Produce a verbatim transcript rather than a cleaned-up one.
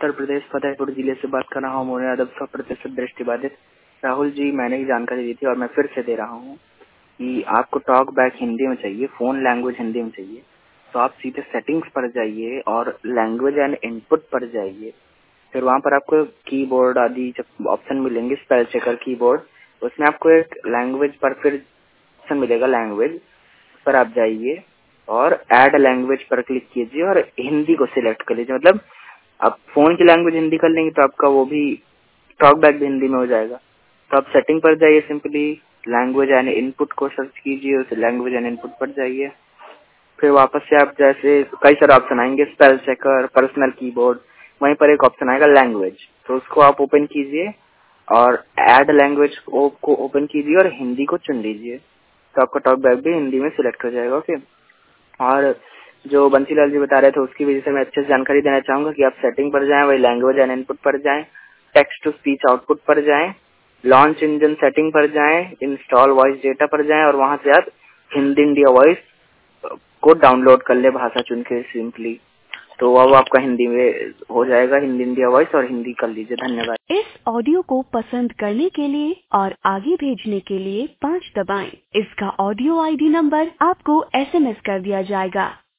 उत्तर प्रदेश फतेहपुर जिले से बात कर रहा हूँ। मेरा अदब सौ प्रतिशत दृष्टिबाधित। राहुल जी, मैंने ही जानकारी दी थी और मैं फिर से दे रहा हूँ कि आपको टॉक बैक हिंदी में चाहिए, फोन लैंग्वेज हिंदी में चाहिए, तो आप सीधे सेटिंग्स पर जाइए और लैंग्वेज एंड इनपुट पर जाइए। फिर वहाँ पर आपको कीबोर्ड आदि जब ऑप्शन मिलेंगे, स्पेल चेकर कीबोर्ड, उसमें आपको एक लैंग्वेज पर फिर ऑप्शन मिलेगा, लैंग्वेज पर आप जाइए और ऐड लैंग्वेज पर क्लिक कीजिए और हिंदी को सिलेक्ट कर लीजिए। मतलब आप फोन की लैंग्वेज हिंदी कर लेंगे तो आपका वो भी टॉक बैक भी हिंदी में हो जाएगा। तो आप सेटिंग पर जाइए, सिंपली लैंग्वेज एंड इनपुट को सर्च कीजिए, उस लैंग्वेज एंड इनपुट पर जाइए। फिर वापस से आप जैसे कई सारे ऑप्शन आएंगे, स्पेल चेकर, पर्सनल कीबोर्ड, वहीं पर एक ऑप्शन आएगा लैंग्वेज, तो उसको आप ओपन कीजिए और ऐड लैंग्वेज को ओपन कीजिए और हिंदी को चुन लीजिए, तो आपका टॉक बैक भी हिंदी में सिलेक्ट हो जाएगा। ओके। और जो बंसीलाल जी बता रहे थे उसकी वजह से मैं अच्छे से जानकारी देना चाहूंगा कि आप सेटिंग पर जाएं, वही लैंग्वेज एंड इनपुट पर जाएं, टेक्स्ट टू स्पीच आउटपुट पर जाएं, लॉन्च इंजन सेटिंग पर जाएं, इंस्टॉल वॉइस डेटा पर जाएं और वहां से आप हिंदी इंडिया वॉइस को डाउनलोड कर ले, भाषा चुन के सिंपली, तो अब आपका हिंदी में हो जाएगा, हिंदी इंडिया वॉइस, और हिंदी कर लीजिए। धन्यवाद। इस ऑडियो को पसंद करने के लिए और आगे भेजने के लिए पाँच दबाएं। इसका ऑडियो आईडी नंबर आपको एसएमएस कर दिया जाएगा।